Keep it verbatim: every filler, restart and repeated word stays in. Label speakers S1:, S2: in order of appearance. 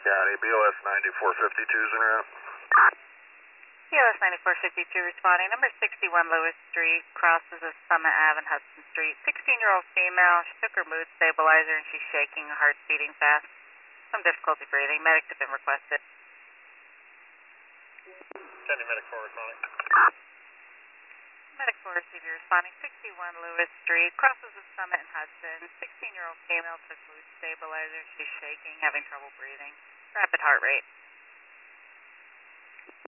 S1: County, B O S ninety-four fifty-two is en route.
S2: B O S ninety-four fifty-two responding. Number sixty-one Lewis Street, crosses of Summit Ave and Hudson Street. sixteen-year-old female. She took her mood stabilizer and she's shaking, heart beating fast. Some difficulty breathing. Medics have been requested.
S1: Sending medic forward, responding.
S2: Medic four receiver responding. sixty-one Lewis Street, crosses of Summit and Hudson. sixteen-year-old female took mood stabilizer. She's shaking, having trouble breathing. Rapid heart rate.